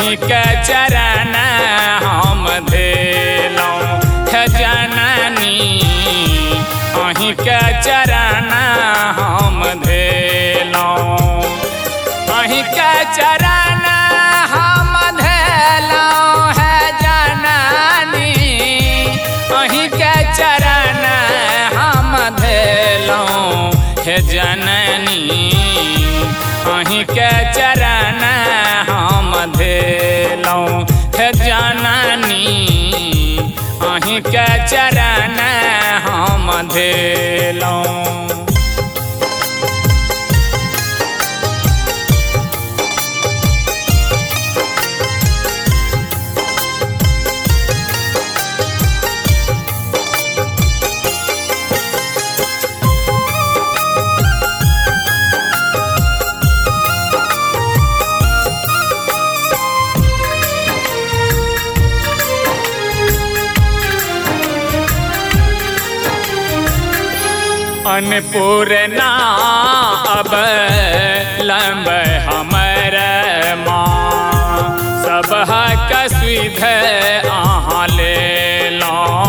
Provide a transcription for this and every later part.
अहीं के चरण हम धेलौं हे जननी अहीं के चरण हम धेलौं अहीं के चरण हम धेलौं हे जननी अहीं के चरण हम धेलौं हे जननी अहीं के चरण हम धेलौं हे जननी अहीं के चरण हम धेलौं। अन्नपूर्णा अब लंब हमर माँ सब हक सुध अहाँ लेलौं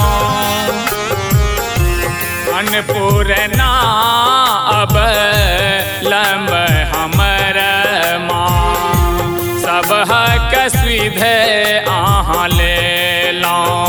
अन्नपूर्णा अब लंब हमर माँ सब हक सुध अहाँ लेलौं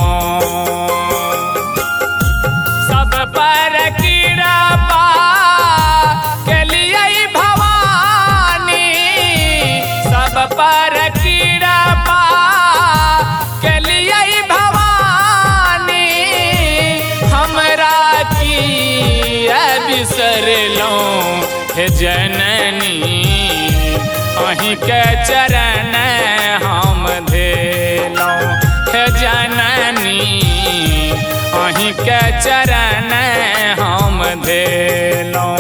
सब पर कृपा केलियै भवानी सब पर कृपा केलियै भवानी हमरा किया बिसरलौं हे जननी अहीं के चरण हम धेलौं हे जननी अहीं के चरण हम धेलौं।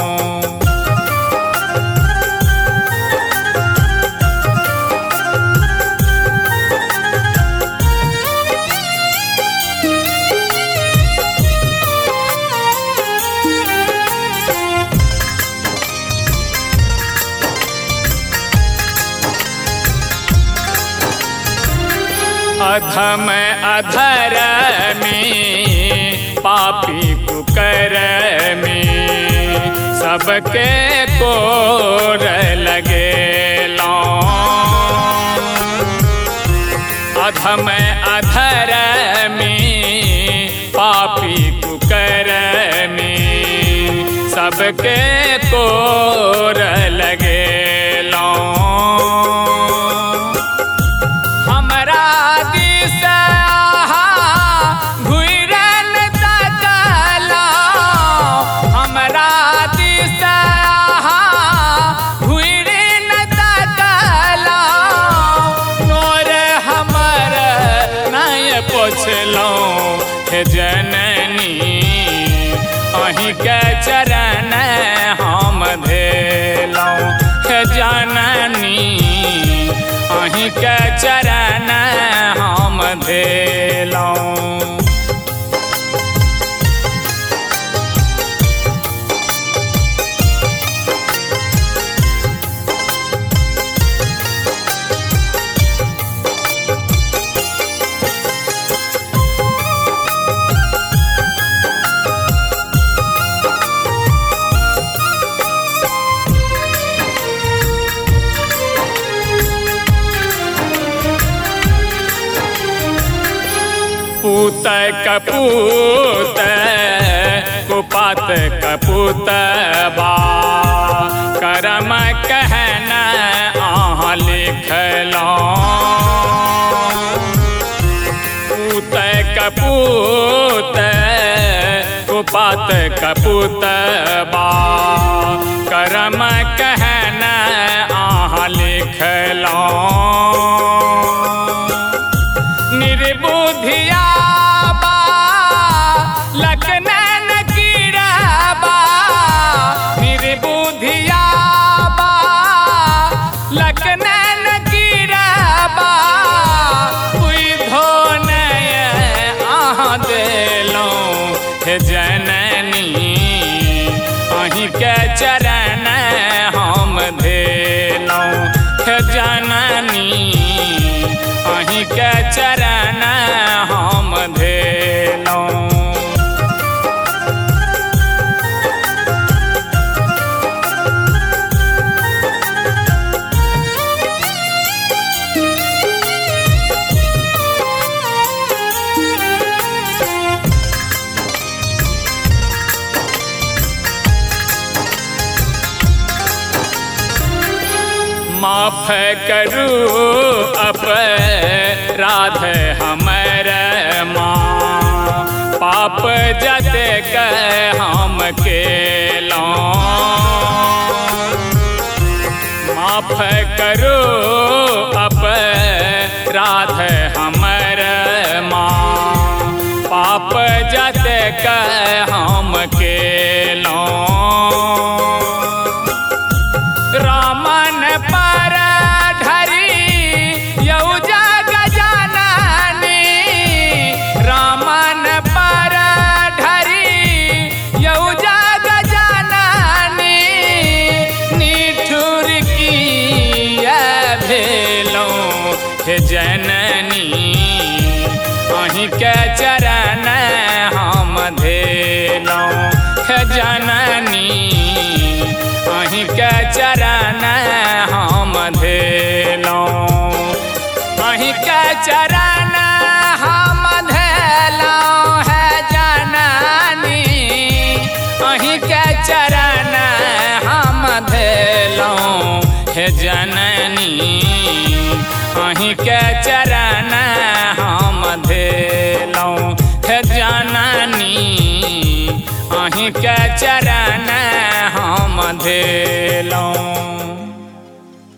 अधम अधर्मी पापी कुकर्मी सबके कोर लगेलौं अधम अधर्मी पापी कुकर्मी सबके कोर लगेलौं हमरा हे जननी अहीं के चरण हम धेलौं हे जननी अहीं के चरण हम धेलौं। पूत कपूत कुपात कपूत बा करम कहन अहाँ लिखलौं पूत कपूत कुपात कपूत बा करम कहन अहाँ लिखलौं निर्बुद्धिया लखनन कीड़ाबा निर्बुद्धिया लखनन कीड़ाबा कोई धोनय अहाँ देलौं हे जननी अहीं के चरण हम धेलौं हे जननी माफ करू अपराध हमर माँ, पाप जतेक हम केलहुँ। माफ करू अपराध हमर माँ, पाप जतेक हम केलहुँ। रामन पर ढरी यौ जग जननी, रामन पर ढरी यौ जग जननी, निठुर किया भेलहुँ हे जननी, अहीं के चरण हम धेलहुँ हे जननी, अहीं के चरण हम धेलहुँ। अहीं के चरण हम धेलहुँ है जननी, अहीं के चरण हम धेलहुँ हे जननी, अहीं के चरण हम धेलहुँ हे जननी, अहीं के